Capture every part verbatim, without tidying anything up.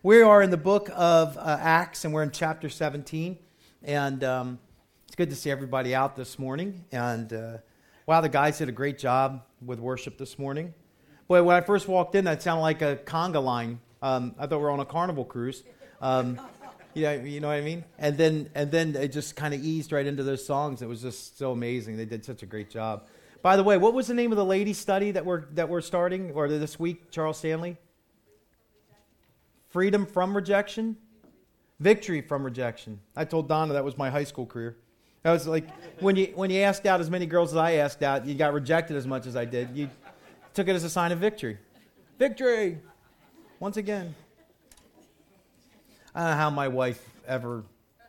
We are in the book of uh, Acts, and we're in chapter seventeen. And um, it's good to see everybody out this morning. And uh, wow, the guys did a great job with worship this morning. Boy, when I first walked in, that sounded like a conga line. Um, I thought we were on a carnival cruise. Um, you know, you know what I mean? And then, and then it just kind of eased right into those songs. It was just so amazing. They did such a great job. By the way, what was the name of the lady study that we're that we're starting, or this week, Charles Stanley? Freedom from rejection? Victory from rejection. I told Donna that was my high school career. I was like, when you when you asked out as many girls as I asked out, you got rejected as much as I did. You took it as a sign of victory. Victory! Once again. I don't know how my wife ever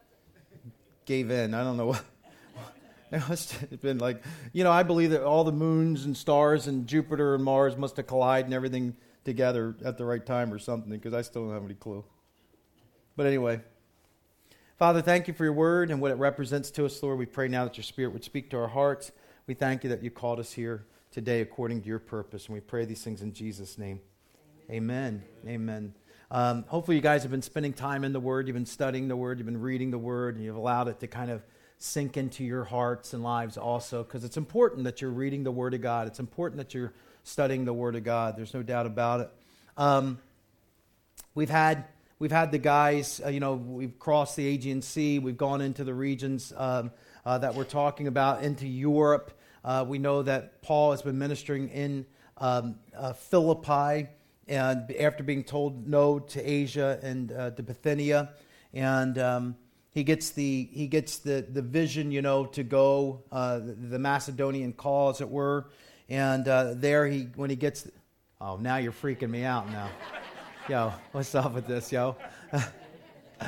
gave in. I don't know what. It must have been like, you know, I believe that all the moons and stars and Jupiter and Mars must have collided and everything together at the right time or something, because I still don't have any clue. But anyway, Father, thank you for your word and what it represents to us, Lord. We pray now that your Spirit would speak to our hearts. We thank you that you called us here today according to your purpose, and we pray these things in Jesus' name. Amen. Amen. Amen. Um, hopefully you guys have been spending time in the word. You've been studying the word. You've been reading the word, and you've allowed it to kind of sink into your hearts and lives also, because it's important that you're reading the word of God. It's important that you're studying the Word of God. There's no doubt about it. Um, we've had we've had the guys. Uh, you know, we've crossed the Aegean Sea. We've gone into the regions um, uh, that we're talking about, into Europe. Uh, we know that Paul has been ministering in um, uh, Philippi, and after being told no to Asia and uh, to Bithynia, and um, he gets the he gets the the vision, you know, to go uh, the, the Macedonian call, as it were. And uh, there he, when he gets, oh, now you're freaking me out now. Yo, what's up with this, yo? All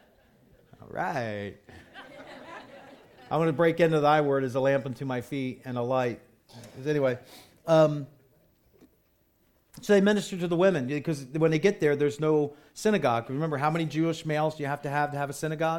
right. I'm going to break into thy word as a lamp unto my feet and a light. Anyway, um, so they minister to the women, because when they get there, there's no synagogue. Remember, how many Jewish males do you have to have to have a synagogue?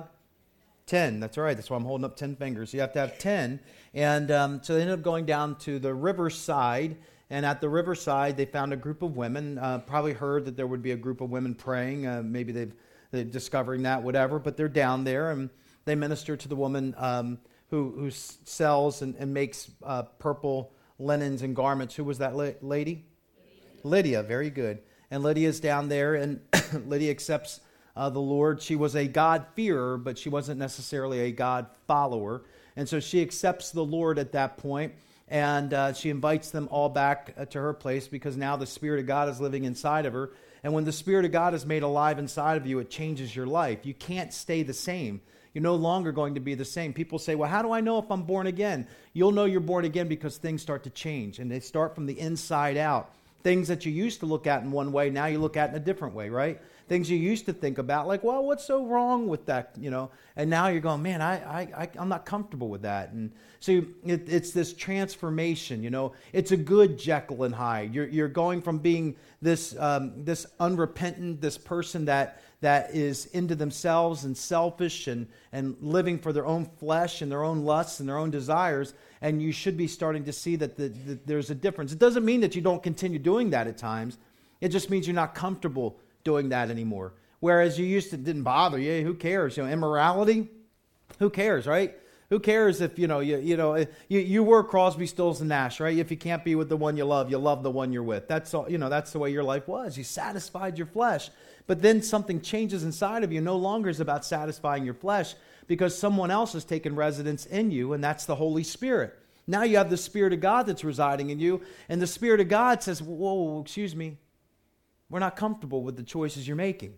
Ten, that's right. That's why I'm holding up ten fingers. You have to have ten. And um, so they ended up going down to the riverside. And at the riverside, they found a group of women. Uh, probably heard that there would be a group of women praying. Uh, maybe they've, they're discovering that, whatever. But they're down there, and they minister to the woman um, who, who sells and, and makes uh, purple linens and garments. Who was that la- lady? Lydia. Lydia, very good. And Lydia's down there, and Lydia accepts Uh, the Lord. She was a God-fearer, but she wasn't necessarily a God-follower. And so she accepts the Lord at that point, and uh, she invites them all back uh, to her place, because now the Spirit of God is living inside of her. And when the Spirit of God is made alive inside of you, it changes your life. You can't stay the same. You're no longer going to be the same. People say, well, how do I know if I'm born again? You'll know you're born again because things start to change, and they start from the inside out. Things that you used to look at in one way, now you look at in a different way, right? Things you used to think about, like, well, what's so wrong with that, you know? And now you're going, man, I, I, I I'm not comfortable with that. And so it, it's this transformation, you know? It's a good Jekyll and Hyde. You're you're going from being this um, this unrepentant, this person that that is into themselves and selfish and and living for their own flesh and their own lusts and their own desires. And you should be starting to see that the, the, there's a difference. It doesn't mean that you don't continue doing that at times. It just means you're not comfortable doing that anymore. Whereas you used to, it didn't bother you. Who cares? You know, immorality? Who cares, right? Who cares if, you know, you you know, you, you were Crosby, Stills, and Nash, right? If you can't be with the one you love, you love the one you're with. That's all, you know, that's the way your life was. You satisfied your flesh. But then something changes inside of you. No longer is about satisfying your flesh, because someone else has taken residence in you, and that's the Holy Spirit. Now you have the Spirit of God that's residing in you, and the Spirit of God says, whoa, excuse me, we're not comfortable with the choices you're making.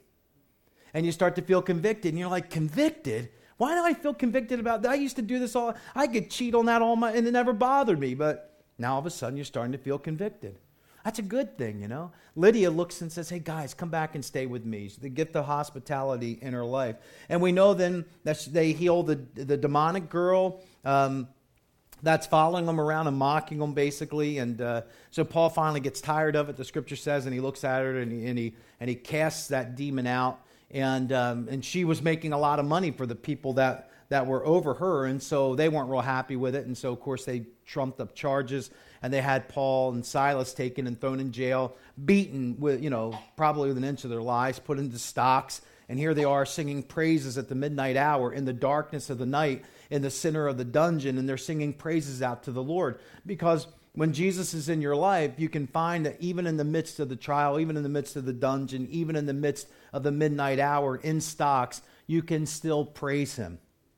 And you start to feel convicted, and you're like, convicted? Why do I feel convicted about that? I used to do this all, I could cheat on that all my, and it never bothered me, but now all of a sudden you're starting to feel convicted. That's a good thing, you know. Lydia looks and says, hey, guys, come back and stay with me. So the gift of hospitality in her life. And we know then that they heal the, the demonic girl um, that's following them around and mocking them, basically. And uh, so Paul finally gets tired of it, the scripture says, and he looks at her and he, and he, and he casts that demon out. And um, and she was making a lot of money for the people that, that were over her, and so they weren't real happy with it. And so, of course, they trumped up charges, and they had Paul and Silas taken and thrown in jail, beaten with, you know, probably with an inch of their lives, put into stocks. And here they are singing praises at the midnight hour in the darkness of the night in the center of the dungeon, and they're singing praises out to the Lord. Because when Jesus is in your life, you can find that even in the midst of the trial, even in the midst of the dungeon, even in the midst of the midnight hour in stocks, you can still praise him.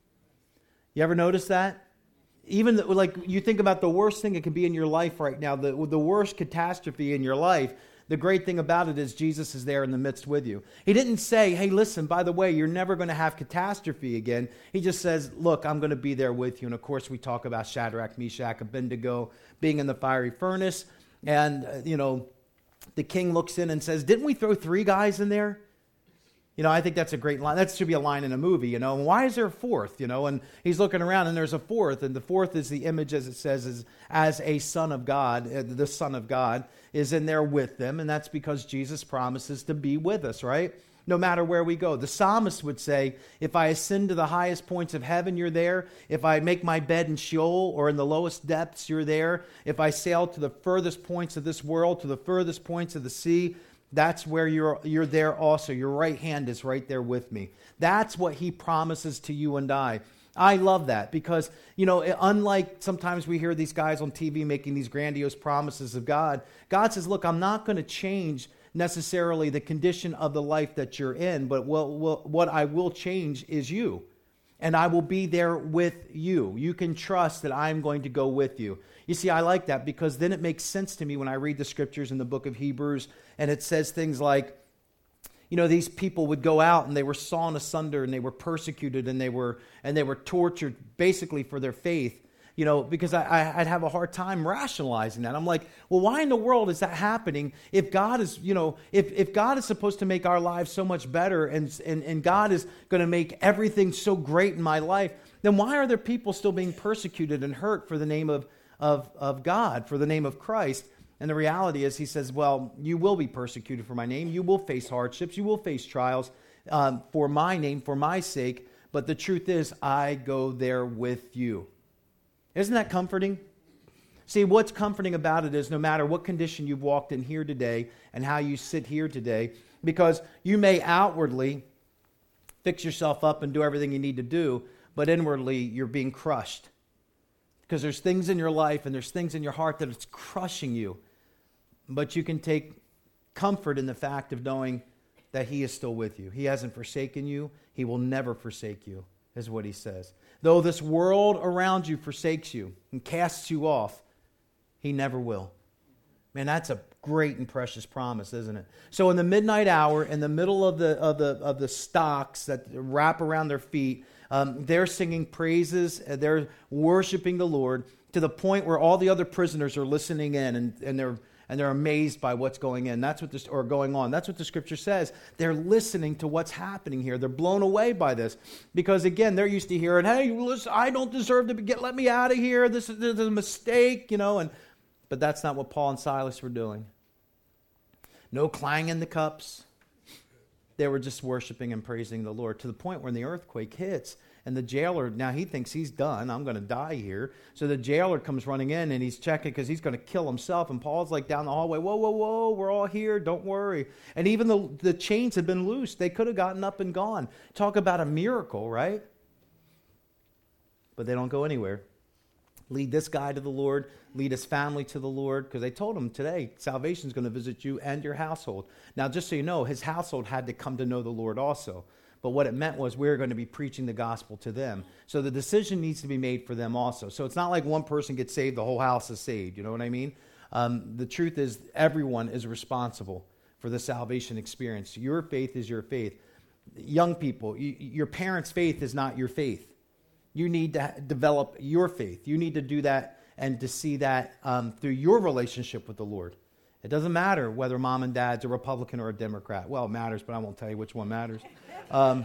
You ever notice that? Even the, like you think about the worst thing that could be in your life right now, the, the worst catastrophe in your life, the great thing about it is Jesus is there in the midst with you. He didn't say, hey, listen, by the way, you're never going to have catastrophe again. He just says, look, I'm going to be there with you. And of course, we talk about Shadrach, Meshach, Abednego being in the fiery furnace. And, uh, you know, the king looks in and says, didn't we throw three guys in there? You know, I think that's a great line. That should be a line in a movie, you know. Why is there a fourth, you know? And he's looking around and there's a fourth. And the fourth is the image, as it says, is as a son of God. Uh, the son of God is in there with them. And that's because Jesus promises to be with us, right? No matter where we go. The psalmist would say, if I ascend to the highest points of heaven, you're there. If I make my bed in Sheol or in the lowest depths, you're there. If I sail to the furthest points of this world, to the furthest points of the sea, that's where you're you're there also. Your right hand is right there with me. That's what he promises to you and I. I love that because, you know, unlike sometimes we hear these guys on T V making these grandiose promises of God, God says, look, I'm not going to change necessarily the condition of the life that you're in, but what, what, what I will change is you. And I will be there with you. You can trust that I'm going to go with you. You see, I like that because then it makes sense to me when I read the scriptures in the book of Hebrews, and it says things like, you know, these people would go out and they were sawn asunder and they were persecuted and they were and they were tortured basically for their faith. You know, because I, I, I'd have a hard time rationalizing that. I'm like, well, why in the world is that happening if God is, you know, if, if God is supposed to make our lives so much better and, and, and God is going to make everything so great in my life, then why are there people still being persecuted and hurt for the name of, of, of God, for the name of Christ? And the reality is, he says, well, you will be persecuted for my name. You will face hardships. You will face trials um, for my name, for my sake. But the truth is, I go there with you. Isn't that comforting? See, what's comforting about it is no matter what condition you've walked in here today and how you sit here today, because you may outwardly fix yourself up and do everything you need to do, but inwardly you're being crushed. Because there's things in your life and there's things in your heart that it's crushing you. But you can take comfort in the fact of knowing that he is still with you. He hasn't forsaken you. He will never forsake you, is what he says. Though this world around you forsakes you and casts you off, he never will. Man, that's a great and precious promise, isn't it? So in the midnight hour, in the middle of the of the of the stocks that wrap around their feet, um, they're singing praises, they're worshiping the Lord to the point where all the other prisoners are listening in and, and they're and they're amazed by what's going in. That's what this or going on. That's what the scripture says. They're listening to what's happening here. They're blown away by this because again, they're used to hearing, "Hey, listen, I don't deserve to get. Let me out of here. This is, this is a mistake," you know. And but that's not what Paul and Silas were doing. No clanging the cups. They were just worshiping and praising the Lord to the point when the earthquake hits. And the jailer, now he thinks he's done. I'm going to die here. So the jailer comes running in and he's checking because he's going to kill himself. And Paul's like down the hallway, whoa, whoa, whoa, we're all here. Don't worry. And even the, the chains had been loosed. They could have gotten up and gone. Talk about a miracle, right? But they don't go anywhere. Lead this guy to the Lord. Lead his family to the Lord. Because they told him today, salvation is going to visit you and your household. Now, just so you know, his household had to come to know the Lord also. But what it meant was we we're going to be preaching the gospel to them. So the decision needs to be made for them also. So it's not like one person gets saved, the whole house is saved. You know what I mean? Um, the truth is everyone is responsible for the salvation experience. Your faith is your faith. Young people, you, your parents' faith is not your faith. You need to develop your faith. You need to do that and to see that um, through your relationship with the Lord. It doesn't matter whether mom and dad's a Republican or a Democrat. Well, it matters, but I won't tell you which one matters. Um,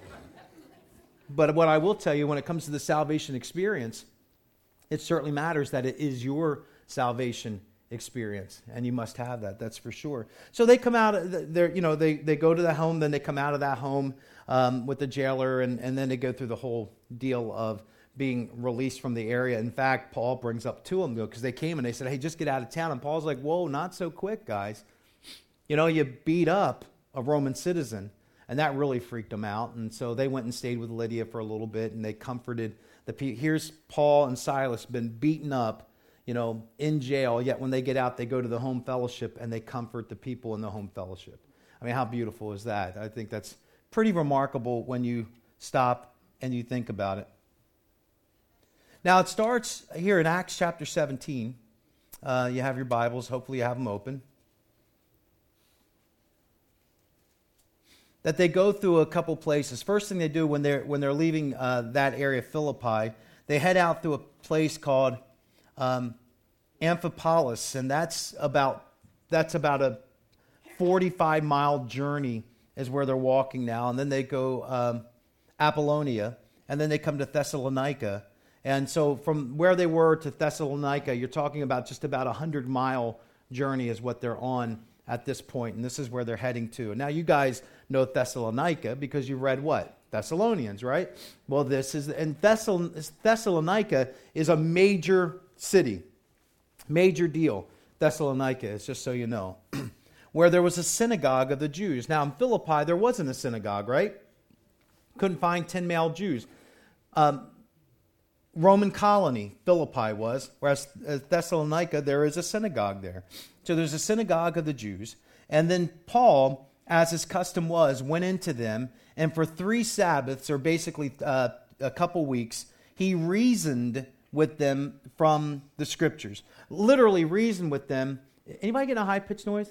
but what I will tell you when it comes to the salvation experience, it certainly matters that it is your salvation experience, and you must have that. That's for sure. So they come out. They you know they they go to the home, then they come out of that home um, with the jailer, and and then they go through the whole deal of being released from the area. In fact, Paul brings up two of them because they came and they said, hey, just get out of town. And Paul's like, whoa, not so quick, guys. You know, you beat up a Roman citizen. And that really freaked them out. And so they went and stayed with Lydia for a little bit, and they comforted the people. Here's Paul and Silas been beaten up, you know, in jail. Yet when they get out, they go to the home fellowship and they comfort the people in the home fellowship. I mean, how beautiful is that? I think that's pretty remarkable when you stop and you think about it. Now, it starts here in Acts chapter seventeen. Uh, you have your Bibles. Hopefully you have them open. That they go through a couple places. First thing they do when they're when they're leaving uh, that area, Philippi, they head out through a place called um, Amphipolis, and that's about that's about a forty-five mile journey is where they're walking now. And then they go um, Apollonia, and then they come to Thessalonica. And so from where they were to Thessalonica, you're talking about just about a hundred mile journey is what they're on at this point, and this is where they're heading to. Now, you guys know Thessalonica because you read what? Thessalonians, right? Well, this is, and Thessal, Thessalonica is a major city, major deal. Thessalonica is, just so you know, where there was a synagogue of the Jews. Now, in Philippi, there wasn't a synagogue, right? Couldn't find ten male Jews. Um, Roman colony, Philippi was, whereas Thessalonica, there is a synagogue there. So there's a synagogue of the Jews. And then Paul, as his custom was, went into them, and for three Sabbaths, or basically uh, a couple weeks, he reasoned with them from the Scriptures. Literally reasoned with them. Anybody getting a high-pitched noise?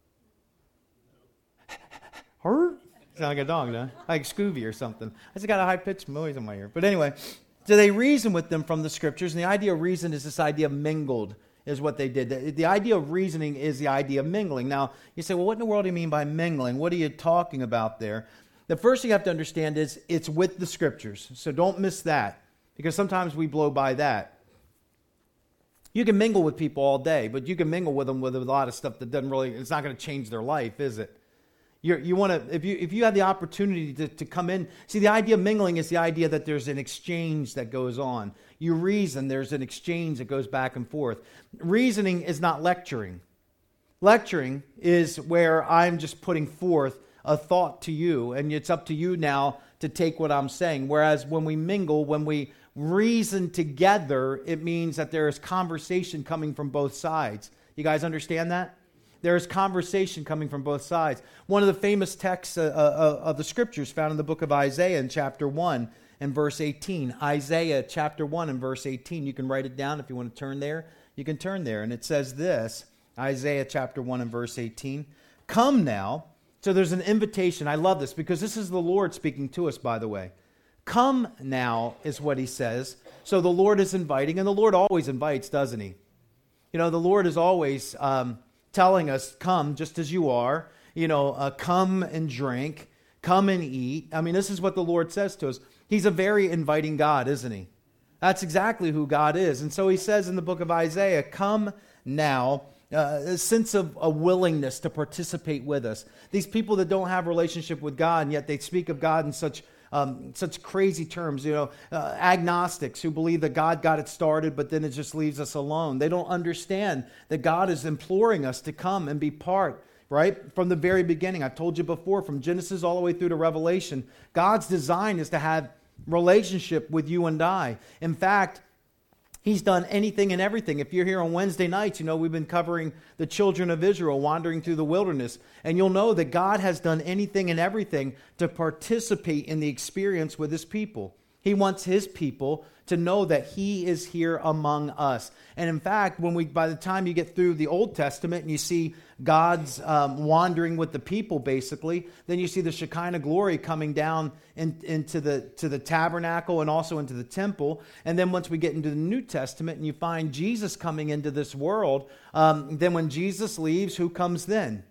Her? Sound like a dog, huh? Like Scooby or something. I just got a high-pitched noise in my ear. But anyway, so they reason with them from the Scriptures, and the idea of reason is this idea of mingled, is what they did. The, the idea of reasoning is the idea of mingling. Now, you say, well, what in the world do you mean by mingling? What are you talking about there? The first thing you have to understand is it's with the Scriptures. So don't miss that, because sometimes we blow by that. You can mingle with people all day, but you can mingle with them with a lot of stuff that doesn't really, it's not going to change their life, is it? You're, you want to, if you if you have the opportunity to, to come in, see, the idea of mingling is the idea that there's an exchange that goes on. You reason, there's an exchange that goes back and forth. Reasoning is not lecturing. Lecturing is where I'm just putting forth a thought to you, and it's up to you now to take what I'm saying. Whereas when we mingle, when we reason together, it means that there is conversation coming from both sides. You guys understand that? There is conversation coming from both sides. One of the famous texts uh, uh, of the Scriptures found in the book of Isaiah in chapter one and verse eighteen. Isaiah chapter one and verse eighteen. You can write it down if you want to turn there. You can turn there. And it says this, Isaiah chapter one and verse eighteen. Come now. So there's an invitation. I love this because this is the Lord speaking to us, by the way. Come now is what he says. So the Lord is inviting, and the Lord always invites, doesn't he? You know, the Lord is always Um, telling us, come just as you are, you know, uh, come and drink, come and eat. I mean, this is what the Lord says to us. He's a very inviting God, isn't he? That's exactly who God is. And so he says in the book of Isaiah, come now, uh, a sense of a willingness to participate with us. These people that don't have a relationship with God, and yet they speak of God in such Um, such crazy terms, you know, uh, agnostics who believe that God got it started, but then it just leaves us alone. They don't understand that God is imploring us to come and be part, right? From the very beginning. I've told you before, from Genesis all the way through to Revelation, God's design is to have relationship with you and I. In fact, He's done anything and everything. If you're here on Wednesday nights, you know, we've been covering the children of Israel wandering through the wilderness. And you'll know that God has done anything and everything to participate in the experience with His people. He wants His people to know that He is here among us. And in fact, when we, by the time you get through the Old Testament and you see God's um, wandering with the people, basically, then you see the Shekinah glory coming down in, into the to the tabernacle and also into the temple. And then once we get into the New Testament and you find Jesus coming into this world, um, then when Jesus leaves, who comes then?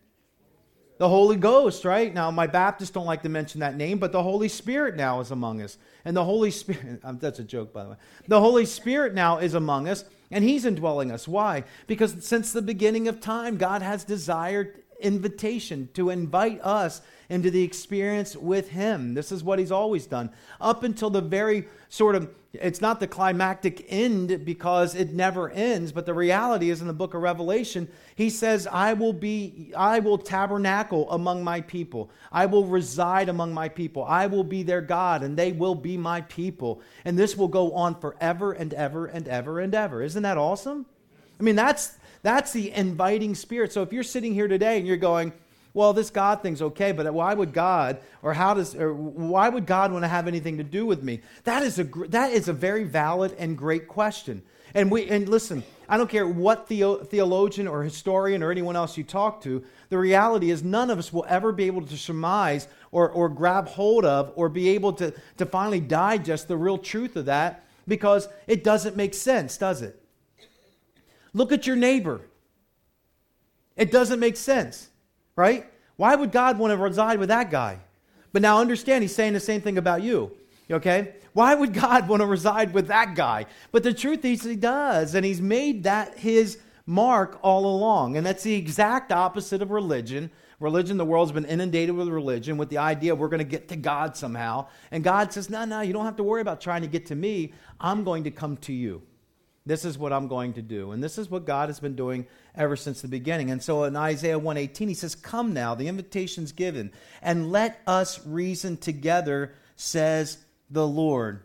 The Holy Ghost, right? Now, my Baptists don't like to mention that name, but the Holy Spirit now is among us. And the Holy Spirit, that's a joke, by the way. The Holy Spirit now is among us, and He's indwelling us. Why? Because since the beginning of time, God has desired invitation to invite us into the experience with him. This is what he's always done. Up until the very sort of, it's not the climactic end because it never ends, but the reality is in the book of Revelation, he says, I will be, I will tabernacle among my people. I will reside among my people. I will be their God and they will be my people. And this will go on forever and ever and ever and ever. Isn't that awesome? I mean, that's that's the inviting spirit. So if you're sitting here today and you're going, well, this God thing's okay, but why would God, or how does, or why would God want to have anything to do with me? That is a that is a very valid and great question. And we and listen, I don't care what theo, theologian or historian or anyone else you talk to. The reality is, none of us will ever be able to surmise or or grab hold of or be able to to finally digest the real truth of that, because it doesn't make sense, does it? Look at your neighbor. It doesn't make sense. Right? Why would God want to reside with that guy? But now understand, he's saying the same thing about you. Okay? Why would God want to reside with that guy? But the truth is he does. And he's made that his mark all along. And that's the exact opposite of religion. Religion, the world's been inundated with religion, with the idea we're going to get to God somehow. And God says, no, no, you don't have to worry about trying to get to me. I'm going to come to you. This is what I'm going to do. And this is what God has been doing ever since the beginning. And so in Isaiah one eighteen, he says, come now, the invitation's given, and let us reason together, says the Lord.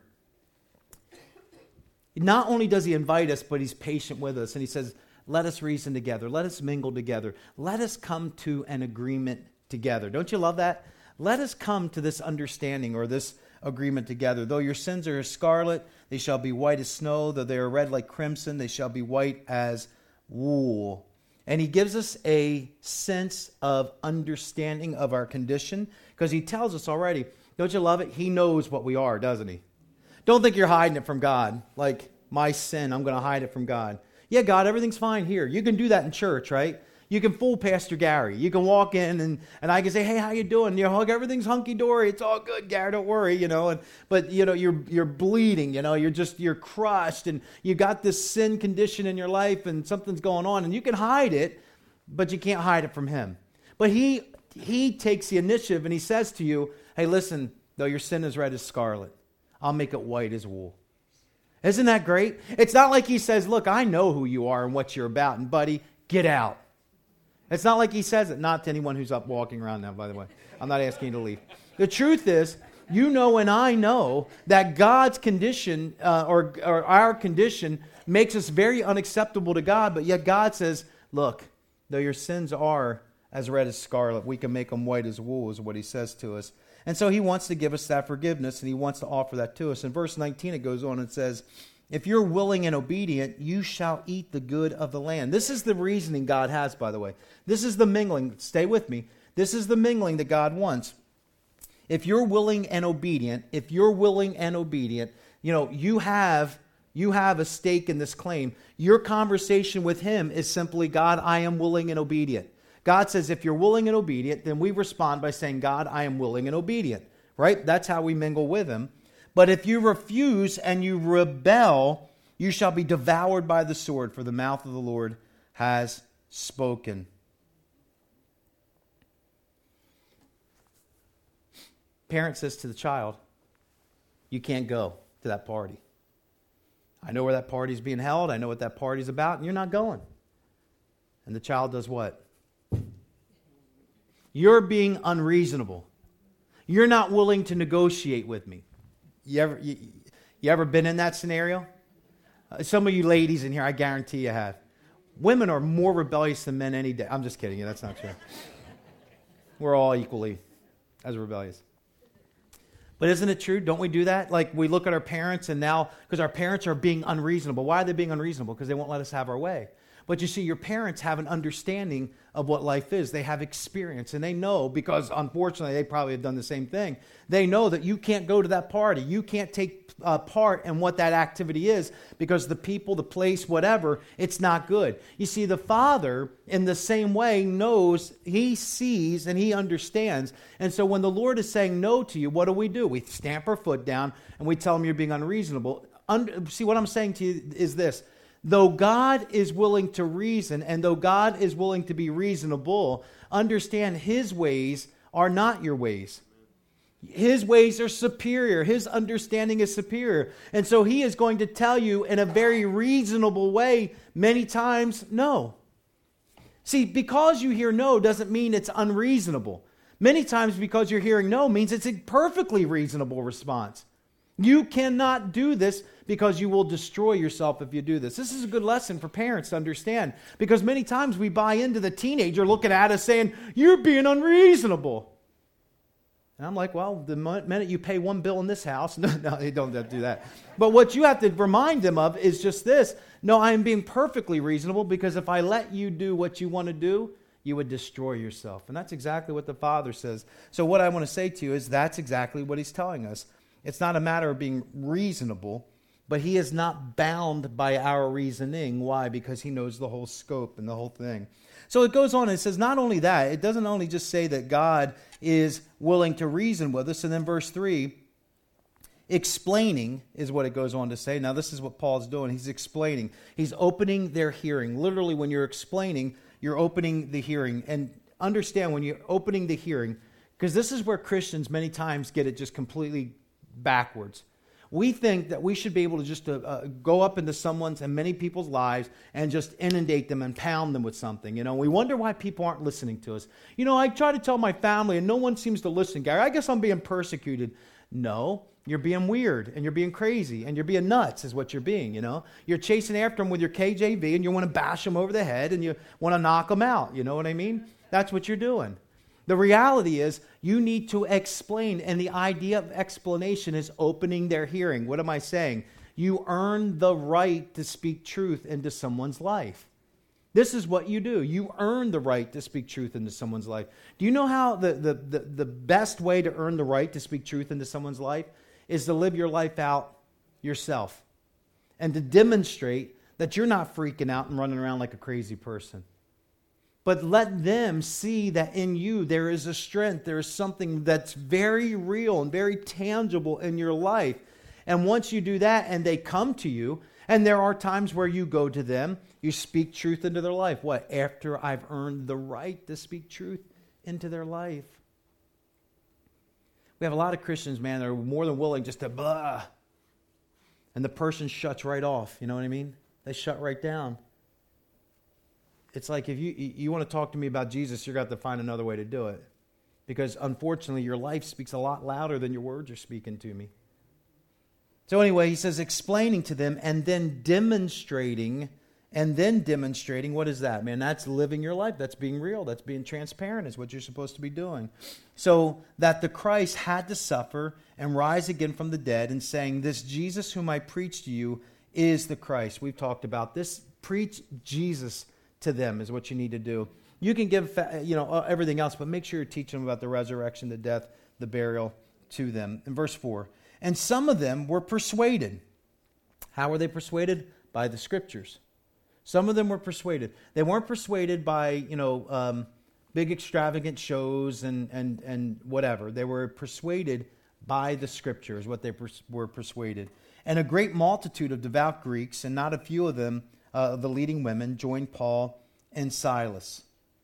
Not only does he invite us, but he's patient with us. And he says, let us reason together. Let us mingle together. Let us come to an agreement together. Don't you love that? Let us come to this understanding or this agreement together. Though your sins are as scarlet, they shall be white as snow. Though they are red like crimson, they shall be white as wool. And he gives us a sense of understanding of our condition, because he tells us already. Don't you love it? He knows what we are, doesn't he? Don't think you're hiding it from God. Like, my sin, I'm going to hide it from God. Yeah, God, everything's fine here. You can do that in church, right? You can fool Pastor Gary. You can walk in and, and I can say, hey, how you doing? You know, everything's hunky-dory. It's all good, Gary. Don't worry, you know. And but, you know, you're you're bleeding, you know. You're just, you're crushed. And you got this sin condition in your life and something's going on. And you can hide it, but you can't hide it from him. But he he takes the initiative and he says to you, hey, listen, though your sin is red as scarlet, I'll make it white as wool. Isn't that great? It's not like he says, look, I know who you are and what you're about. And buddy, get out. It's not like he says it, not to anyone who's up walking around now, by the way. I'm not asking you to leave. The truth is, you know and I know that God's condition uh, or, or our condition makes us very unacceptable to God, but yet God says, look, though your sins are as red as scarlet, we can make them white as wool, is what he says to us. And so he wants to give us that forgiveness, and he wants to offer that to us. In verse nineteen, it goes on and says, if you're willing and obedient, you shall eat the good of the land. This is the reasoning God has, by the way. This is the mingling. Stay with me. This is the mingling that God wants. If you're willing and obedient, if you're willing and obedient, you know, you have you have a stake in this claim. Your conversation with him is simply, God, I am willing and obedient. God says, if you're willing and obedient, then we respond by saying, God, I am willing and obedient. Right? That's how we mingle with him. But if you refuse and you rebel, you shall be devoured by the sword, for the mouth of the Lord has spoken. Parent says to the child, you can't go to that party. I know where that party's being held. I know what that party's about, and you're not going. And the child does what? You're being unreasonable. You're not willing to negotiate with me. You ever, you, you ever been in that scenario? Uh, some of you ladies in here, I guarantee you have. Women are more rebellious than men any day. I'm just kidding you. That's not true. We're all equally as rebellious. But isn't it true? Don't we do that? Like, we look at our parents and now, because our parents are being unreasonable. Why are they being unreasonable? Because they won't let us have our way. But you see, your parents have an understanding of what life is. They have experience, and they know, because unfortunately they probably have done the same thing. They know that you can't go to that party. You can't take uh, part in what that activity is, because the people, the place, whatever, it's not good. You see, the Father, in the same way, knows, he sees, and he understands. And so when the Lord is saying no to you, what do we do? We stamp our foot down, and we tell him you're being unreasonable. Un- see, what I'm saying to you is this. Though God is willing to reason, and though God is willing to be reasonable, understand his ways are not your ways. His ways are superior. His understanding is superior. And so he is going to tell you in a very reasonable way many times, no. See, because you hear no doesn't mean it's unreasonable. Many times because you're hearing no means it's a perfectly reasonable response. You cannot do this because you will destroy yourself if you do this. This is a good lesson for parents to understand, because many times we buy into the teenager looking at us saying, you're being unreasonable. And I'm like, well, the minute you pay one bill in this house, no, no, they don't do that. But what you have to remind them of is just this. No, I am being perfectly reasonable, because if I let you do what you want to do, you would destroy yourself. And that's exactly what the Father says. So what I want to say to you is that's exactly what he's telling us. It's not a matter of being reasonable, but he is not bound by our reasoning. Why? Because he knows the whole scope and the whole thing. So it goes on, it says not only that, it doesn't only just say that God is willing to reason with us, and then verse three, explaining is what it goes on to say. Now this is what Paul's doing. He's explaining. He's opening their hearing. Literally, when you're explaining, you're opening the hearing. And understand, when you're opening the hearing, because this is where Christians many times get it just completely backwards. We think that we should be able to just uh, uh, go up into someone's and many people's lives and just inundate them and pound them with something. You know, we wonder why people aren't listening to us. You know, I try to tell my family and no one seems to listen, Gary. I guess I'm being persecuted. No, you're being weird and you're being crazy and you're being nuts is what you're being, you know. You're chasing after them with your K J V and you want to bash them over the head and you want to knock them out. You know what I mean? That's what you're doing. The reality is you need to explain, and the idea of explanation is opening their hearing. What am I saying? You earn the right to speak truth into someone's life. This is what you do. You earn the right to speak truth into someone's life. Do you know how the, the, the, the best way to earn the right to speak truth into someone's life is to live your life out yourself and to demonstrate that you're not freaking out and running around like a crazy person. But let them see that in you there is a strength, there is something that's very real and very tangible in your life. And once you do that and they come to you, and there are times where you go to them, you speak truth into their life. What? After I've earned the right to speak truth into their life. We have a lot of Christians, man, that are more than willing just to blah. And the person shuts right off. You know what I mean? They shut right down. It's like if you you want to talk to me about Jesus, you're going to have to find another way to do it. Because unfortunately, your life speaks a lot louder than your words are speaking to me. So anyway, he says explaining to them and then demonstrating, and then demonstrating, what is that, man? That's living your life. That's being real. That's being transparent is what you're supposed to be doing. So that the Christ had to suffer and rise again from the dead, and saying, this Jesus whom I preach to you is the Christ. We've talked about this. Preach Jesus to them is what you need to do. You can give, you know, everything else, but make sure you're teaching them about the resurrection, the death, the burial to them. In verse four, and some of them were persuaded. How were they persuaded? By the Scriptures. Some of them were persuaded. They weren't persuaded by, you know, um, big extravagant shows and and and whatever. They were persuaded by the Scriptures, what they pers- were persuaded. And a great multitude of devout Greeks, and not a few of them, Uh, the leading women, joined Paul and Silas.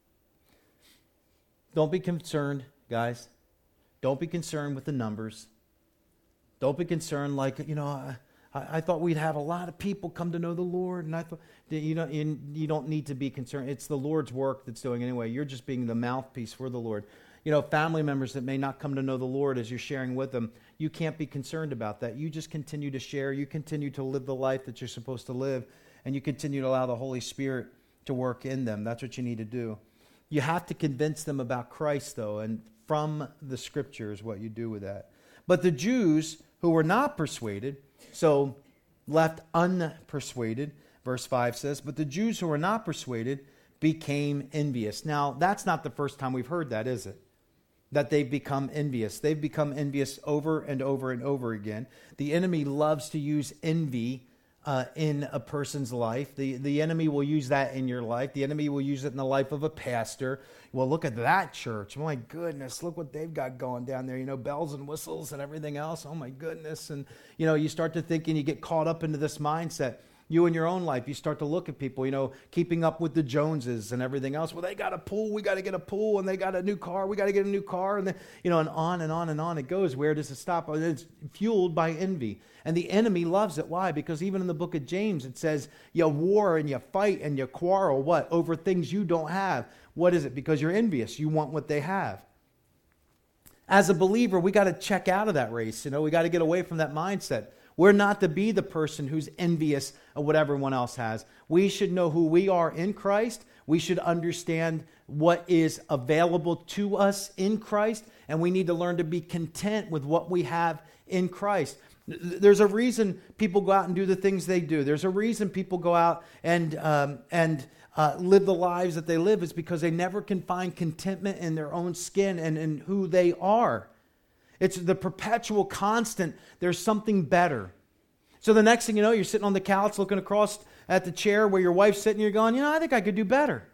Don't be concerned, guys. Don't be concerned with the numbers. Don't be concerned like, you know, I, I thought we'd have a lot of people come to know the Lord, and I thought that you don't you, you don't need to be concerned. It's the Lord's work that's doing anyway. You're just being the mouthpiece for the Lord. You know, family members that may not come to know the Lord as you're sharing with them, you can't be concerned about that. You just continue to share. You continue to live the life that you're supposed to live. And you continue to allow the Holy Spirit to work in them. That's what you need to do. You have to convince them about Christ, though, and from the Scriptures, what you do with that. But the Jews who were not persuaded, so left unpersuaded, verse five says, but the Jews who were not persuaded became envious. Now, that's not the first time we've heard that, is it? That they've become envious. They've become envious over and over and over again. The enemy loves to use envy Uh, in a person's life. The the enemy will use that in your life. The enemy will use it in the life of a pastor. Well, look at that church. Oh my goodness, look what they've got going down there. You know, bells and whistles and everything else. Oh my goodness. And, you know, you start to think and you get caught up into this mindset. You in your own life, you start to look at people, you know, keeping up with the Joneses and everything else. Well, they got a pool, we got to get a pool, and they got a new car, we got to get a new car, and then, you know, and on and on and on it goes. Where does it stop? It's fueled by envy. And the enemy loves it. Why? Because even in the book of James, it says you war and you fight and you quarrel, what? Over things you don't have. What is it? Because you're envious. You want what they have. As a believer, we got to check out of that race. You know, we got to get away from that mindset. We're not to be the person who's envious of what everyone else has. We should know who we are in Christ. We should understand what is available to us in Christ. And we need to learn to be content with what we have in Christ. There's a reason people go out and do the things they do. There's a reason people go out and um, and uh, live the lives that they live. It's because they never can find contentment in their own skin and in who they are. It's the perpetual constant. There's something better. So the next thing you know, you're sitting on the couch looking across at the chair where your wife's sitting. You're going, you know, I think I could do better.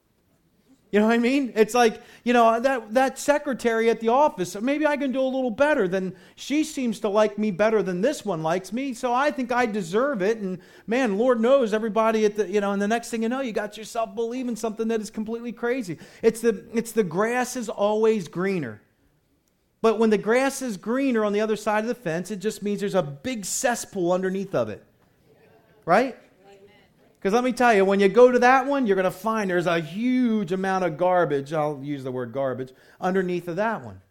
You know what I mean? It's like, you know, that, that secretary at the office, maybe I can do a little better than, she seems to like me better than this one likes me, so I think I deserve it. And man, Lord knows everybody at the, you know, and the next thing you know, you got yourself believing something that is completely crazy. It's the, it's the grass is always greener. But when the grass is greener on the other side of the fence, it just means there's a big cesspool underneath of it. Right? Because let me tell you, when you go to that one, you're going to find there's a huge amount of garbage, I'll use the word garbage, underneath of that one.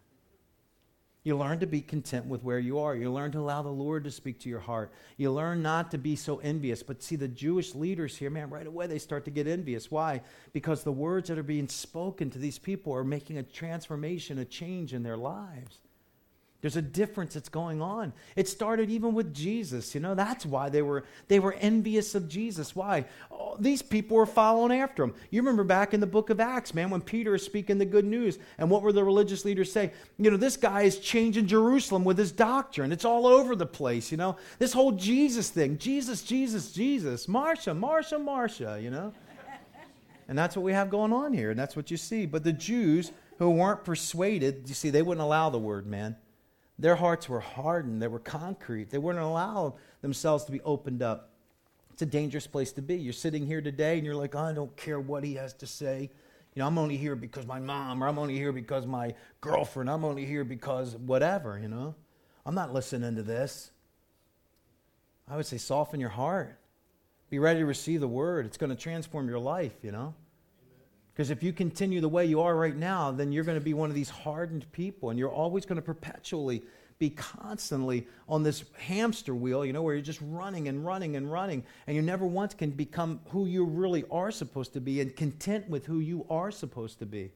You learn to be content with where you are. You learn to allow the Lord to speak to your heart. You learn not to be so envious. But see, the Jewish leaders here, man, right away they start to get envious. Why? Because the words that are being spoken to these people are making a transformation, a change in their lives. There's a difference that's going on. It started even with Jesus. You know, that's why they were they were envious of Jesus. Why? Oh, these people were following after him. You remember back in the book of Acts, man, when Peter is speaking the good news. And what were the religious leaders saying? You know, this guy is changing Jerusalem with his doctrine. It's all over the place, you know. This whole Jesus thing. Jesus, Jesus, Jesus. Marsha, Marsha, Marsha, you know. And that's what we have going on here. And that's what you see. But the Jews who weren't persuaded, you see, they wouldn't allow the word, man. Their hearts were hardened. They were concrete. They wouldn't allow themselves to be opened up. It's a dangerous place to be. You're sitting here today and you're like, oh, I don't care what he has to say. You know, I'm only here because my mom, or I'm only here because my girlfriend. I'm only here because whatever, you know. I'm not listening to this. I would say soften your heart. Be ready to receive the word. It's going to transform your life, you know. Because if you continue the way you are right now, then you're going to be one of these hardened people, and you're always going to perpetually be constantly on this hamster wheel, you know, where you're just running and running and running, and you never once can become who you really are supposed to be and content with who you are supposed to be.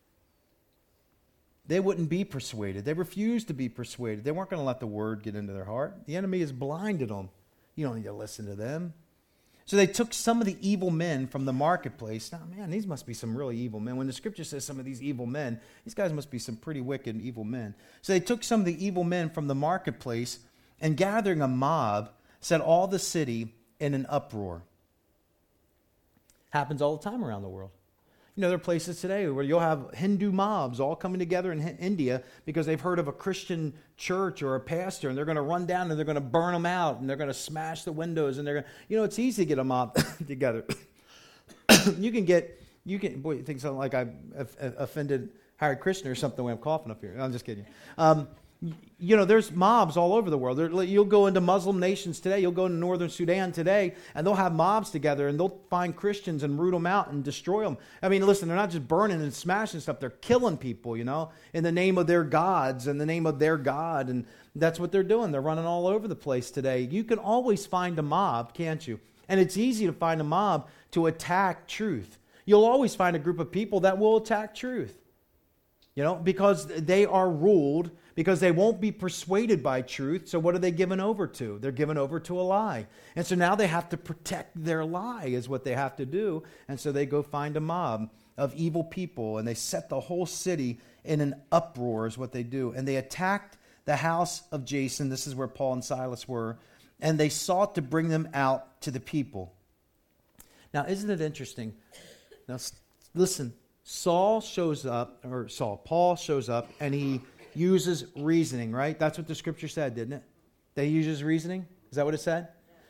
They wouldn't be persuaded. They refused to be persuaded. They weren't going to let the word get into their heart. The enemy has blinded them. You don't need to listen to them. So they took some of the evil men from the marketplace. Now, man, these must be some really evil men. When the scripture says some of these evil men, these guys must be some pretty wicked and evil men. So they took some of the evil men from the marketplace and, gathering a mob, set all the city in an uproar. Happens all the time around the world. You know, there are places today where you'll have Hindu mobs all coming together in India because they've heard of a Christian church or a pastor, and they're going to run down and they're going to burn them out, and they're going to smash the windows, and they're going to, you know, it's easy to get a mob together. you can get, you can, boy, you think something like I offended Hare Krishna or something when I'm coughing up here. I'm just kidding. Um, You know, there's mobs all over the world. There, you'll go into Muslim nations today. You'll go into northern Sudan today, and they'll have mobs together, and they'll find Christians and root them out and destroy them. I mean, listen, they're not just burning and smashing stuff. They're killing people, you know, in the name of their gods, in the name of their God. And that's what they're doing. They're running all over the place today. You can always find a mob, can't you? And it's easy to find a mob to attack truth. You'll always find a group of people that will attack truth. You know, because they are ruled, because they won't be persuaded by truth. So what are they given over to? They're given over to a lie. And so now they have to protect their lie is what they have to do. And so they go find a mob of evil people, and they set the whole city in an uproar is what they do. And they attacked the house of Jason. This is where Paul and Silas were. And they sought to bring them out to the people. Now, isn't it interesting? Now, listen. Saul shows up, or Saul, Paul shows up, and he uses reasoning, right? That's what the scripture said, didn't it? That he uses reasoning? Is that what it said?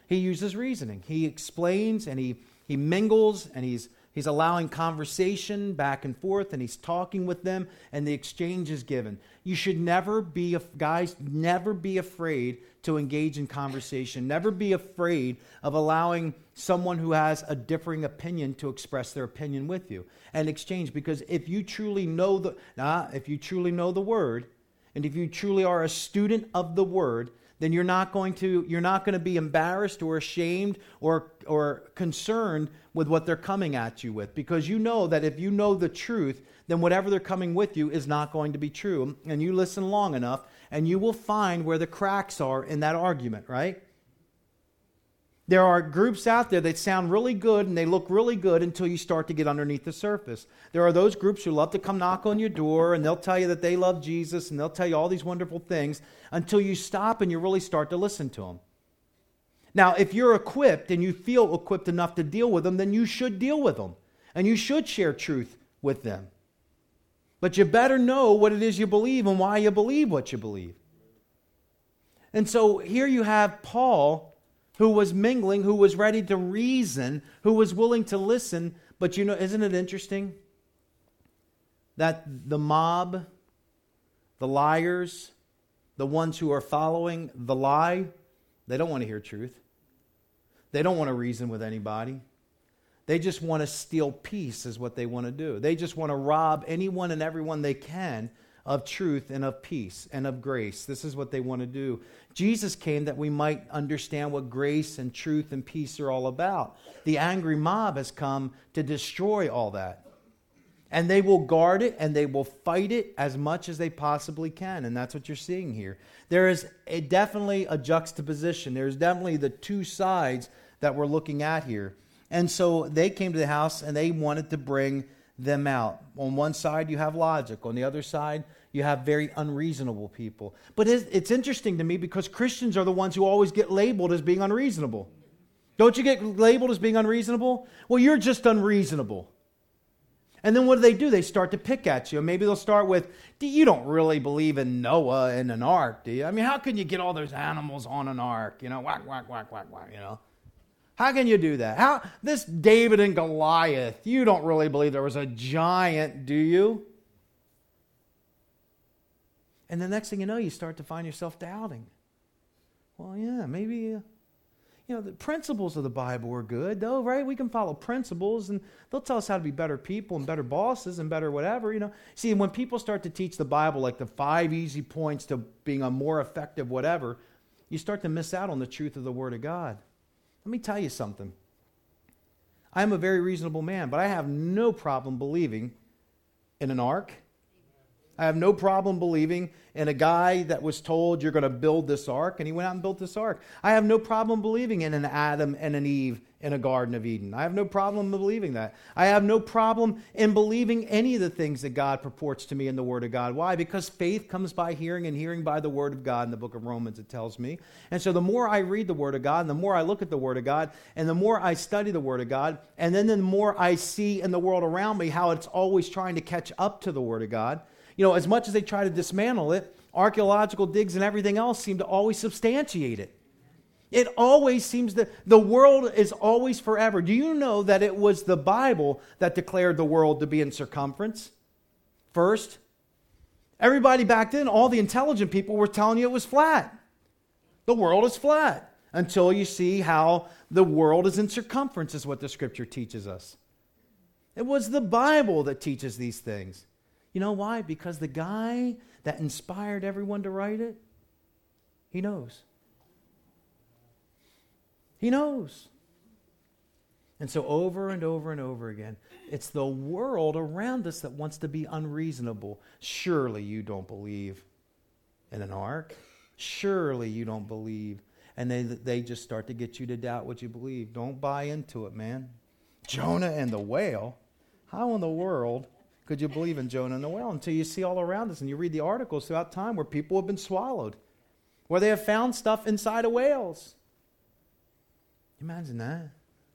He uses reasoning. He explains and he, he mingles and he's He's allowing conversation back and forth, and he's talking with them, and the exchange is given. You should never be, guys, never be afraid to engage in conversation. Never be afraid of allowing someone who has a differing opinion to express their opinion with you and exchange. Because if you truly know the, nah, if you truly know the Word, and if you truly are a student of the Word, then you're not going to you're not going to be embarrassed or ashamed or or concerned with what they're coming at you with, because you know that if you know the truth, then whatever they're coming with you is not going to be true. And you listen long enough, and you will find where the cracks are in that argument, right? There are groups out there that sound really good and they look really good until you start to get underneath the surface. There are those groups who love to come knock on your door and they'll tell you that they love Jesus and they'll tell you all these wonderful things until you stop and you really start to listen to them. Now, if you're equipped and you feel equipped enough to deal with them, then you should deal with them and you should share truth with them. But you better know what it is you believe and why you believe what you believe. And so here you have Paul, who was mingling, who was ready to reason, who was willing to listen. But you know, isn't it interesting that the mob, the liars, the ones who are following the lie, they don't want to hear truth. They don't want to reason with anybody. They just want to steal peace is what they want to do. They just want to rob anyone and everyone they can of truth and of peace and of grace. This is what they want to do. Jesus came that we might understand what grace and truth and peace are all about. The angry mob has come to destroy all that. And they will guard it and they will fight it as much as they possibly can. And that's what you're seeing here. There is a, definitely a juxtaposition. There's definitely the two sides that we're looking at here. And so they came to the house and they wanted to bring them out. On one side, you have logic. On the other side, you have very unreasonable people. But it's interesting to me because Christians are the ones who always get labeled as being unreasonable. Don't you get labeled as being unreasonable? Well, you're just unreasonable. And then what do they do? They start to pick at you. Maybe they'll start with, you don't really believe in Noah and an ark, do you? I mean, how can you get all those animals on an ark? You know, whack, whack, whack, whack, whack, you know. How can you do that? How this David and Goliath, you don't really believe there was a giant, do you? And the next thing you know, you start to find yourself doubting. Well, yeah, maybe, uh, you know, the principles of the Bible are good, though, right? We can follow principles, and they'll tell us how to be better people and better bosses and better whatever, you know. See, when people start to teach the Bible, like the five easy points to being a more effective whatever, you start to miss out on the truth of the Word of God. Let me tell you something. I am a very reasonable man, but I have no problem believing in an ark. I have no problem believing in a guy that was told you're going to build this ark, and he went out and built this ark. I have no problem believing in an Adam and an Eve in a Garden of Eden. I have no problem believing that. I have no problem in believing any of the things that God purports to me in the Word of God. Why? Because faith comes by hearing, and hearing by the Word of God in the book of Romans, it tells me. And so the more I read the Word of God, and the more I look at the Word of God, and the more I study the Word of God, and then the more I see in the world around me how it's always trying to catch up to the Word of God. You know, as much as they try to dismantle it, archaeological digs and everything else seem to always substantiate it. It always seems that the world is always forever. Do you know that it was the Bible that declared the world to be in circumference first? Everybody back then, all the intelligent people were telling you it was flat. The world is flat. Until you see how the world is in circumference is what the Scripture teaches us. It was the Bible that teaches these things. You know why? Because the guy that inspired everyone to write it, he knows. He knows. And so over and over and over again, it's the world around us that wants to be unreasonable. Surely you don't believe in an ark. Surely you don't believe. And they, they just start to get you to doubt what you believe. Don't buy into it, man. Jonah and the whale? How in the world could you believe in Jonah and the whale until you see all around us and you read the articles throughout time where people have been swallowed, where they have found stuff inside of whales? Imagine that.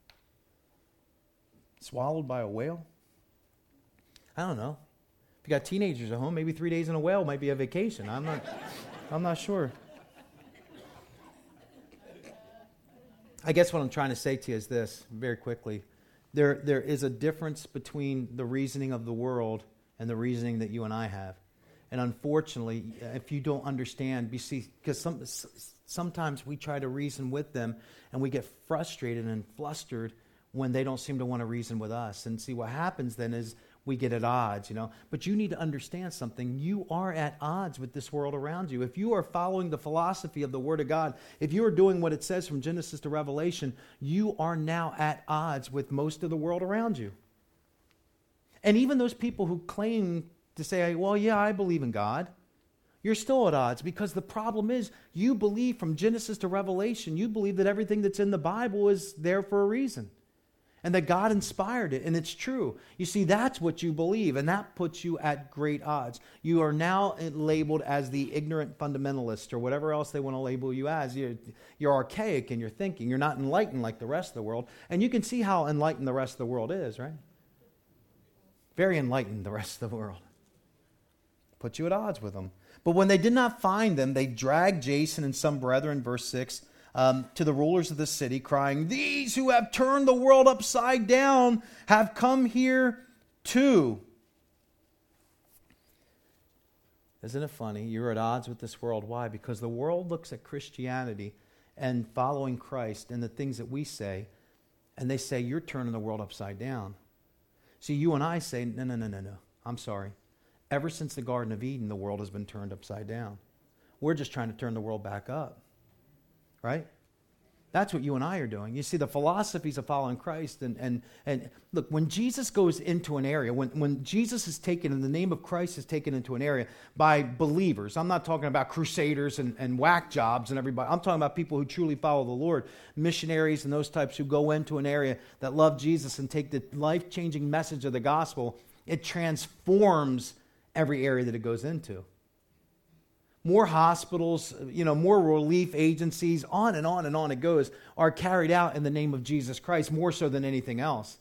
Swallowed by a whale? I don't know. If you got teenagers at home, maybe three days in a whale might be a vacation. I'm not, I'm not sure. I guess what I'm trying to say to you is this, very quickly. There, there is a difference between the reasoning of the world and the reasoning that you and I have. And unfortunately, if you don't understand, you see, because some, sometimes we try to reason with them and we get frustrated and flustered when they don't seem to want to reason with us. And see, what happens then is we get at odds, you know. But you need to understand something. You are at odds with this world around you. If you are following the philosophy of the Word of God, if you are doing what it says from Genesis to Revelation, you are now at odds with most of the world around you. And even those people who claim to say, well, yeah, I believe in God, you're still at odds, because the problem is you believe from Genesis to Revelation, you believe that everything that's in the Bible is there for a reason. And that God inspired it, and it's true. You see, that's what you believe, and that puts you at great odds. You are now labeled as the ignorant fundamentalist, or whatever else they want to label you as. You're, you're archaic in your thinking. You're not enlightened like the rest of the world. And you can see how enlightened the rest of the world is, right? Very enlightened, the rest of the world. Put you at odds with them. But when they did not find them, they dragged Jason and some brethren, verse six, Um, to the rulers of the city, crying, these who have turned the world upside down have come here too. Isn't it funny? You're at odds with this world. Why? Because the world looks at Christianity and following Christ and the things that we say, and they say, you're turning the world upside down. See, you and I say, no, no, no, no, no. I'm sorry. Ever since the Garden of Eden, the world has been turned upside down. We're just trying to turn the world back up. Right? That's what you and I are doing. You see, the philosophies of following Christ, and and and look, when Jesus goes into an area, when, when Jesus is taken, in the name of Christ is taken into an area by believers, I'm not talking about crusaders and, and whack jobs and everybody. I'm talking about people who truly follow the Lord, missionaries and those types who go into an area that love Jesus and take the life-changing message of the gospel. It transforms every area that it goes into. More hospitals, you know, more relief agencies, on and on and on it goes, are carried out in the name of Jesus Christ, more so than anything else.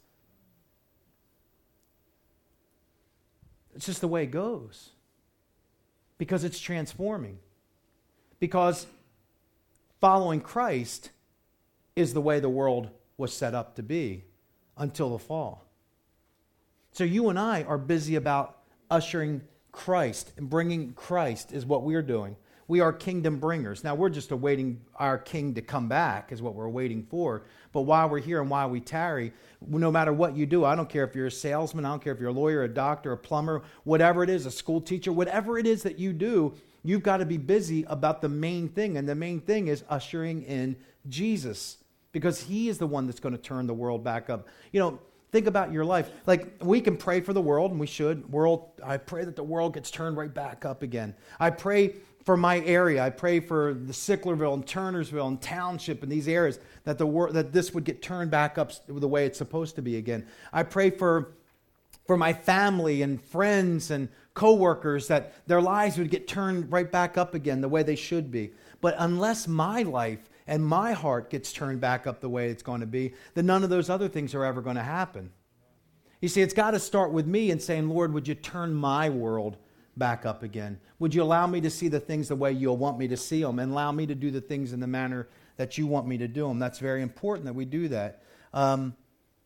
It's just the way it goes. Because it's transforming. Because following Christ is the way the world was set up to be until the fall. So you and I are busy about ushering Christ and bringing Christ is what we're doing. We are kingdom bringers. Now, we're just awaiting our king to come back is what we're waiting for. But while we're here and while we tarry, no matter what you do, I don't care if you're a salesman, I don't care if you're a lawyer, a doctor, a plumber, whatever it is, a school teacher, whatever it is that you do, you've got to be busy about the main thing. And the main thing is ushering in Jesus, because he is the one that's going to turn the world back up. You know, think about your life. Like, we can pray for the world, and we should. World, I pray that the world gets turned right back up again. I pray for my area. I pray for the Sicklerville and Turnersville and Township and these areas that the wor- that this would get turned back up the way it's supposed to be again. I pray for for my family and friends and coworkers that their lives would get turned right back up again the way they should be. But unless my life and my heart gets turned back up the way it's going to be, then none of those other things are ever going to happen. You see, it's got to start with me and saying, Lord, would you turn my world back up again? Would you allow me to see the things the way you'll want me to see them, and allow me to do the things in the manner that you want me to do them? That's very important that we do that. Um,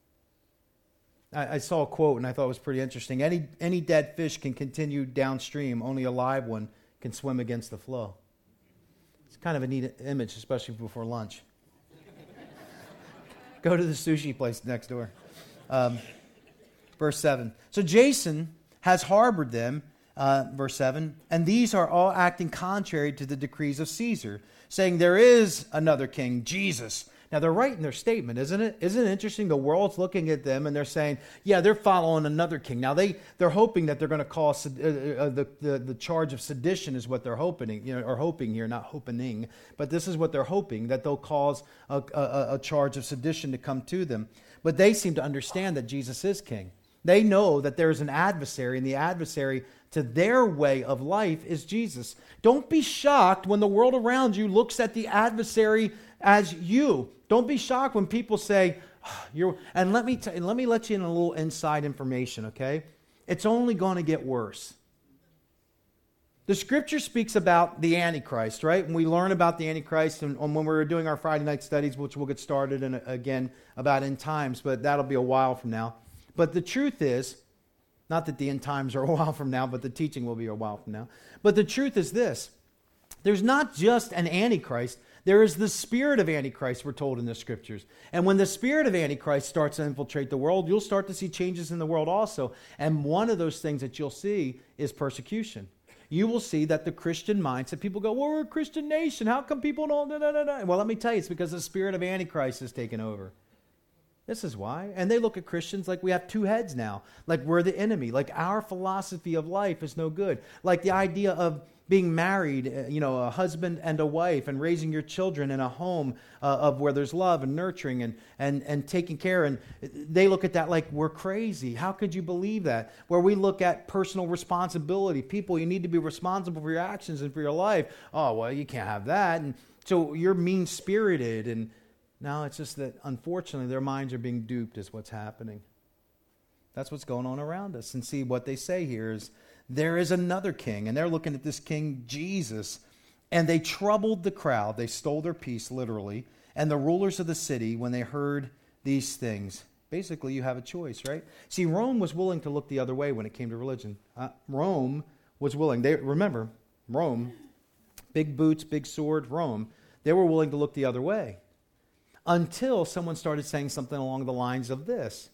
I, I saw a quote, and I thought it was pretty interesting. Any, any dead fish can continue downstream. Only a live one can swim against the flow. It's kind of a neat image, especially before lunch. Go to the sushi place next door. Um, verse seven. So Jason has harbored them, uh, verse seven, and these are all acting contrary to the decrees of Caesar, saying there is another king, Jesus. Now, they're right in their statement, isn't it? Isn't it interesting? The world's looking at them and they're saying, yeah, they're following another king. Now, they, they're hoping that they're going to call uh, uh, the, the, the charge of sedition is what they're hoping, you know, or hoping here, not hoping, but this is what they're hoping, that they'll cause a, a, a charge of sedition to come to them. But they seem to understand that Jesus is king. They know that there's an adversary, and the adversary to their way of life is Jesus. Don't be shocked when the world around you looks at the adversary as you. Don't be shocked when people say, oh, "You're." And let me t- and let me let you in a little inside information. Okay, it's only going to get worse. The Scripture speaks about the Antichrist, right? And we learn about the Antichrist and, and when we were doing our Friday night studies, which we'll get started in again about end times, but that'll be a while from now. But the truth is, not that the end times are a while from now, but the teaching will be a while from now. But the truth is this. There's not just an Antichrist. There is the spirit of Antichrist, we're told in the Scriptures. And when the spirit of Antichrist starts to infiltrate the world, you'll start to see changes in the world also. And one of those things that you'll see is persecution. You will see that the Christian mindset, people go, well, we're a Christian nation. How come people don't? Da, da, da, da? Well, let me tell you, it's because the spirit of Antichrist has taken over. This is why. And they look at Christians like we have two heads now, like we're the enemy, like our philosophy of life is no good, like the idea of being married, you know, a husband and a wife, and raising your children in a home uh, of where there's love and nurturing and, and, and taking care. And they look at that like we're crazy. How could you believe that? Where we look at personal responsibility. People, you need to be responsible for your actions and for your life. Oh, well, you can't have that. And so you're mean-spirited. And now it's just that, unfortunately, their minds are being duped is what's happening. That's what's going on around us. And see, what they say here is, there is another king, and they're looking at this king, Jesus, and they troubled the crowd. They stole their peace, literally, and the rulers of the city when they heard these things. Basically, you have a choice, right? See, Rome was willing to look the other way when it came to religion. Uh, Rome was willing. They remember, Rome, big boots, big sword, Rome, they were willing to look the other way until someone started saying something along the lines of this.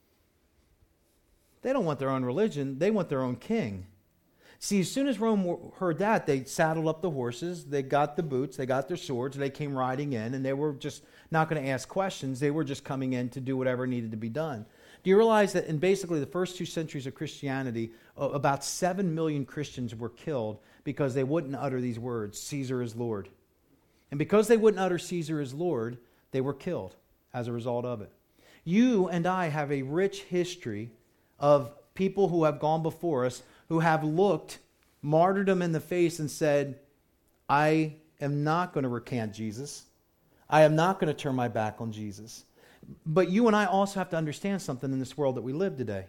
They don't want their own religion. They want their own king. See, as soon as Rome heard that, they saddled up the horses, they got the boots, they got their swords, they came riding in, and they were just not going to ask questions. They were just coming in to do whatever needed to be done. Do you realize that in basically the first two centuries of Christianity, about seven million Christians were killed because they wouldn't utter these words, Caesar is Lord. And because they wouldn't utter Caesar is Lord, they were killed as a result of it. You and I have a rich history of people who have gone before us, who have looked martyrdom in the face and said, I am not going to recant Jesus. I am not going to turn my back on Jesus. But you and I also have to understand something in this world that we live today.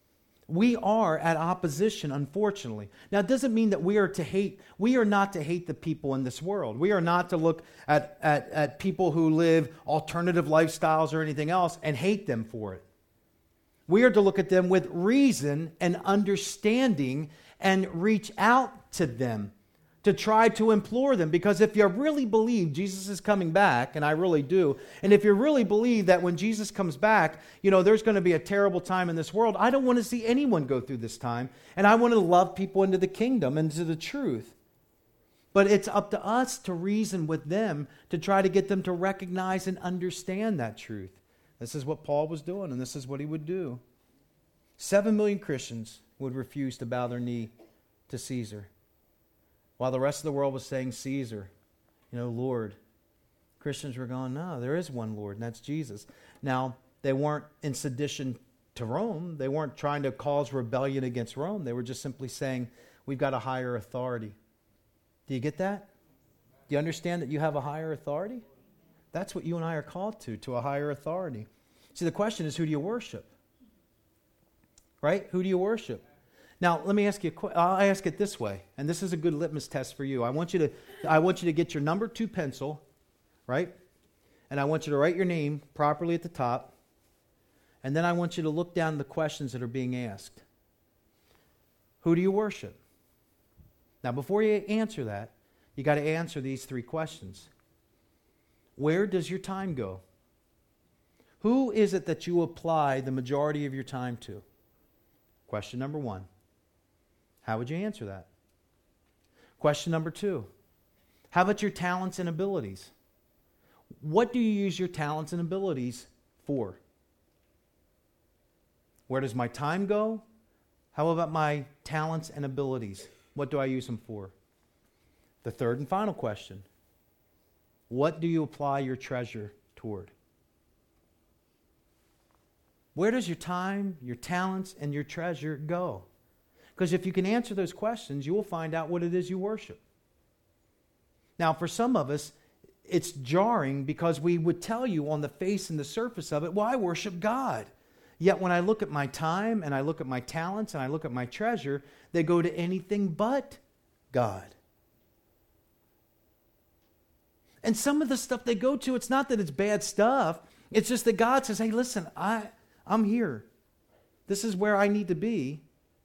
We are at opposition, unfortunately. Now, it doesn't mean that we are to hate, we are not to hate the people in this world. We are not to look at, at, at people who live alternative lifestyles or anything else and hate them for it. We are to look at them with reason and understanding and reach out to them to try to implore them. Because if you really believe Jesus is coming back, and I really do, and if you really believe that when Jesus comes back, you know, there's going to be a terrible time in this world, I don't want to see anyone go through this time. And I want to love people into the kingdom, into the truth. But it's up to us to reason with them to try to get them to recognize and understand that truth. This is what Paul was doing, and this is what he would do. Seven million Christians would refuse to bow their knee to Caesar, while the rest of the world was saying Caesar, you know, Lord. Christians were going, no, there is one Lord, and that's Jesus. Now, they weren't in sedition to Rome. They weren't trying to cause rebellion against Rome. They were just simply saying, we've got a higher authority. Do you get that? Do you understand that you have a higher authority? That's what you and I are called to, to a higher authority. See, the question is, who do you worship? Right? Who do you worship? Now, let me ask you, I'll ask it this way, and this is a good litmus test for you. I want you to, I want you to get your number two pencil, right? And I want you to write your name properly at the top, and then I want you to look down the questions that are being asked. Who do you worship? Now, before you answer that, you got to answer these three questions. Where does your time go? Who is it that you apply the majority of your time to? Question number one. How would you answer that? Question number two. How about your talents and abilities? What do you use your talents and abilities for? Where does my time go? How about my talents and abilities? What do I use them for? The third and final question. What do you apply your treasure toward? Where does your time, your talents, and your treasure go? Because if you can answer those questions, you will find out what it is you worship. Now, for some of us, it's jarring because we would tell you on the face and the surface of it, well, I worship God. Yet when I look at my time and I look at my talents and I look at my treasure, they go to anything but God. And some of the stuff they go to, it's not that it's bad stuff. It's just that God says, hey, listen, I, I'm here. This is where I need to be.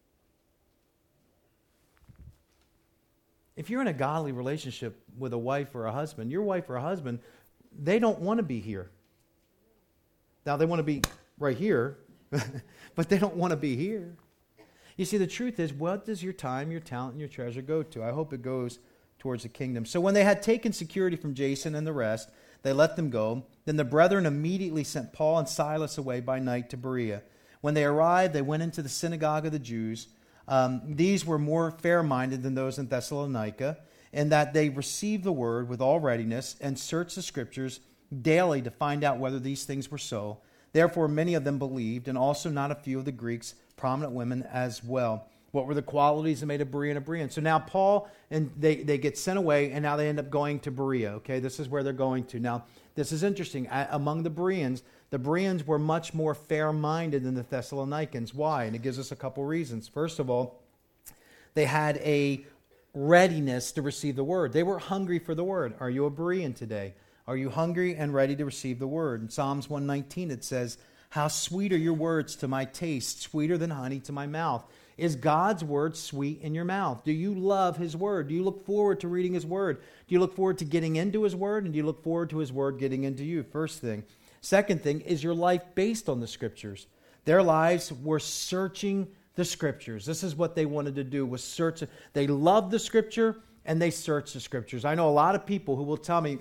If you're in a godly relationship with a wife or a husband, your wife or a husband, they don't want to be here. Now, they want to be right here, but they don't want to be here. You see, the truth is, what does your time, your talent, and your treasure go to? I hope it goes towards the kingdom. So when they had taken security from Jason and the rest, they let them go. Then the brethren immediately sent Paul and Silas away by night to Berea. When they arrived, they went into the synagogue of the Jews. Um, these were more fair-minded than those in Thessalonica, in that they received the word with all readiness and searched the Scriptures daily to find out whether these things were so. Therefore many of them believed, and also not a few of the Greeks, prominent women as well. What were the qualities that made a Berean a Berean? So now Paul, and they, they get sent away, and now they end up going to Berea. Okay, this is where they're going to. Now, this is interesting. Among the Bereans, the Bereans were much more fair-minded than the Thessalonians. Why? And it gives us a couple reasons. First of all, they had a readiness to receive the word. They were hungry for the word. Are you a Berean today? Are you hungry and ready to receive the word? In Psalms one nineteen, it says, how sweet are your words to my taste, sweeter than honey to my mouth. Is God's word sweet in your mouth? Do you love his word? Do you look forward to reading his word? Do you look forward to getting into his word? And do you look forward to his word getting into you? First thing. Second thing, is your life based on the Scriptures? Their lives were searching the Scriptures. This is what they wanted to do, was search. They loved the Scripture and they searched the Scriptures. I know a lot of people who will tell me,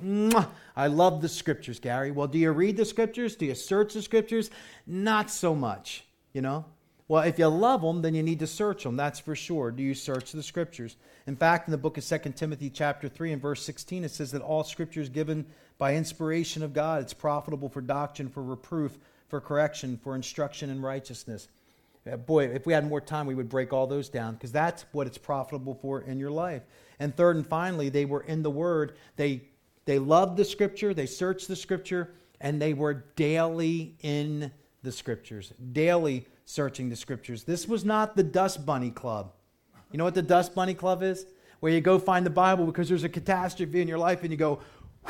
I love the Scriptures, Gary. Well, do you read the Scriptures? Do you search the Scriptures? Not so much, you know. Well, if you love them, then you need to search them, that's for sure. Do you search the Scriptures? In fact, in the book of Second Timothy chapter three and verse sixteen, it says that all Scripture is given by inspiration of God. It's profitable for doctrine, for reproof, for correction, for instruction in righteousness. Boy, if we had more time, we would break all those down, because that's what it's profitable for in your life. And third and finally, they were in the Word. They, they loved the Scripture, they searched the Scripture, and they were daily in the Scriptures, daily searching the Scriptures. This was not the Dust Bunny Club. You know what the Dust Bunny Club is? Where you go find the Bible because there's a catastrophe in your life and you go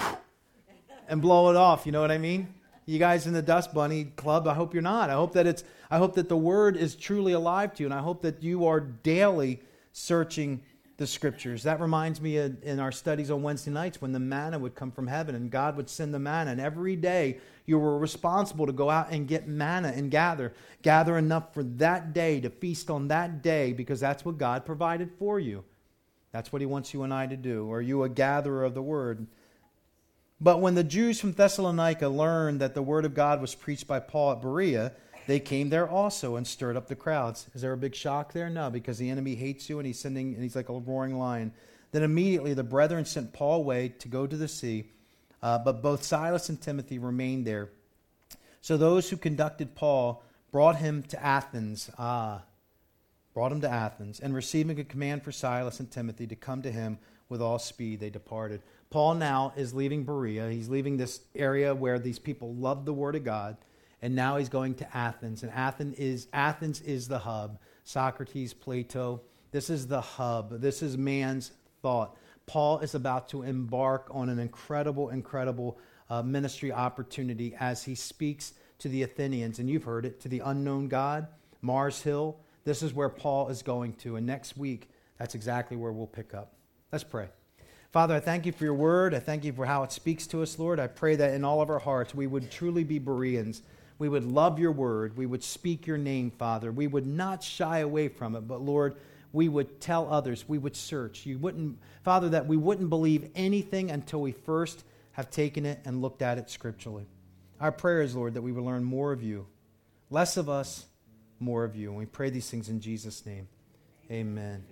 and blow it off. You know what I mean? You guys in the Dust Bunny Club, I hope you're not. I hope that it's. I hope that the Word is truly alive to you, and I hope that you are daily searching the Scriptures. That reminds me of, in our studies on Wednesday nights, when the manna would come from heaven and God would send the manna, and every day you were responsible to go out and get manna and gather. Gather enough for that day, to feast on that day, because that's what God provided for you. That's what he wants you and I to do. Are you a gatherer of the Word? But when the Jews from Thessalonica learned that the Word of God was preached by Paul at Berea, they came there also and stirred up the crowds. Is there a big shock there? No, because the enemy hates you and he's sending, and he's like a roaring lion. Then immediately the brethren sent Paul away to go to the sea, uh, but both Silas and Timothy remained there. So those who conducted Paul brought him to Athens. Ah, brought him to Athens, and receiving a command for Silas and Timothy to come to him with all speed, they departed. Paul now is leaving Berea. He's leaving this area where these people love the Word of God. And now he's going to Athens. And Athens is Athens is the hub. Socrates, Plato, this is the hub. This is man's thought. Paul is about to embark on an incredible, incredible uh, ministry opportunity as he speaks to the Athenians. And you've heard it, to the unknown God, Mars Hill. This is where Paul is going to. And next week, that's exactly where we'll pick up. Let's pray. Father, I thank you for your word. I thank you for how it speaks to us, Lord. I pray that in all of our hearts we would truly be Bereans. We would love your word. We would speak your name, Father. We would not shy away from it, but Lord, we would tell others. We would search. You wouldn't, Father, that we wouldn't believe anything until we first have taken it and looked at it scripturally. Our prayer is, Lord, that we would learn more of you. Less of us, more of you. And we pray these things in Jesus' name. Amen.